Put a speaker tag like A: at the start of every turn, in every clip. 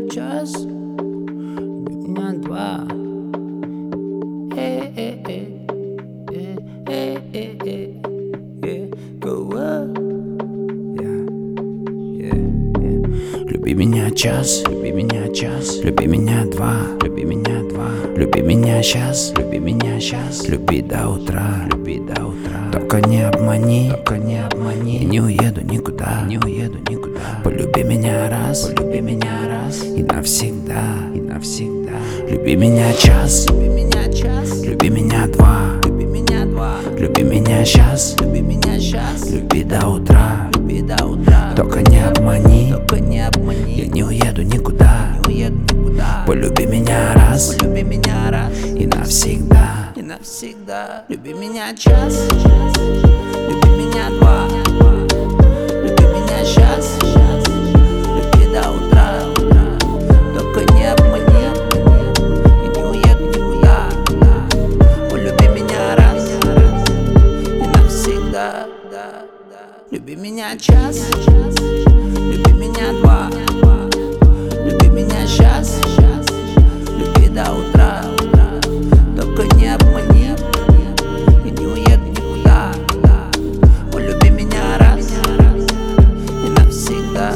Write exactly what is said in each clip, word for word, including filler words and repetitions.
A: час, люби меня два. Э, э, э, э, э, э, э, э, go up. Yeah, yeah, yeah. Люби меня час, люби меня час, люби меня два, люби меня два, люби меня сейчас, люби меня сейчас, люби до утра, люби до утра. Только не обмани, только не обмани. Я не уеду никуда, не уеду никуда. Полюби меня раз, полюби меня раз и навсегда, и навсегда. Люби меня час, люби меня час, люби меня два, люби меня два, люби меня сейчас, люби меня сейчас, люби до утра, люби до утра. Только не обмани, только не обмани. Я не уеду никуда, не уеду никуда. Полюби меня раз, полюби меня раз и навсегда, и навсегда. Люби меня час, люби меня два, люби меня сейчас, люби до утра. Только не обмани, я не уеду никуда. Полюби меня раз и навсегда. Люби меня час, люби меня два, люби меня сейчас, люби до утра. Только не обмани, я не уеду никуда. Полюби меня раз и навсегда.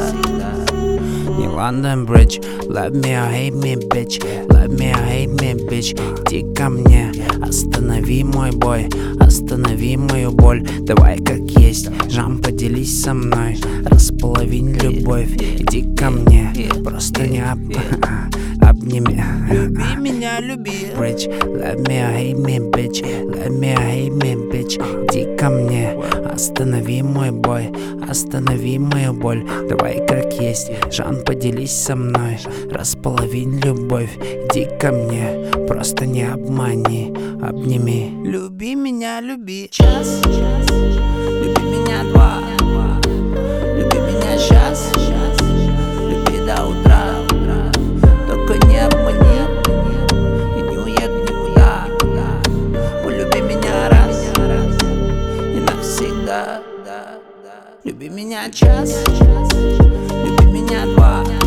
A: Не London Bridge, love me or hate me, bitch, love me or hate me, bitch. Иди ко мне, останови мой бой, останови мою боль. Давай как есть, Жан, поделись со мной, располовинь любовь. Иди ко мне, просто не об... обними. Люби меня, люби. Bridge, love me or hate me, bitch, love me or hate me, bitch. Иди ко мне, останови мой бой, останови мою боль. Давай как есть, Жан, поделись со мной, располовинь любовь. Иди ко мне, просто не обмани, обними. Люби меня, люби. Час, люби меня два, люби меня сейчас, люби до утра. Только не обмани, я не уеду никуда. Полюби меня раз и навсегда. Люби меня час, люби меня два.